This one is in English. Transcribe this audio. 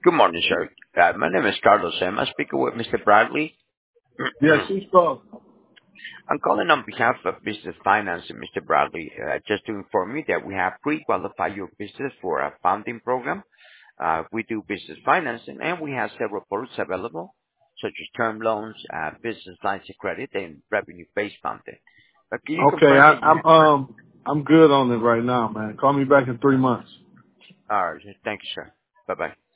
Good morning, sir. My name is Carlos. Am I speaking with Mr. Bradley? Yes, she's called. I'm calling on behalf of Business Finance, Mr. Bradley, just to inform you that we have pre-qualified your business for a funding program. We do business financing, and we have several products available, such as term loans, business lines of credit, and revenue-based funding. Can you Okay, confirm that you I'm good on it right now, man. Call me back in 3 months. are? Thank you, sir. Bye-bye.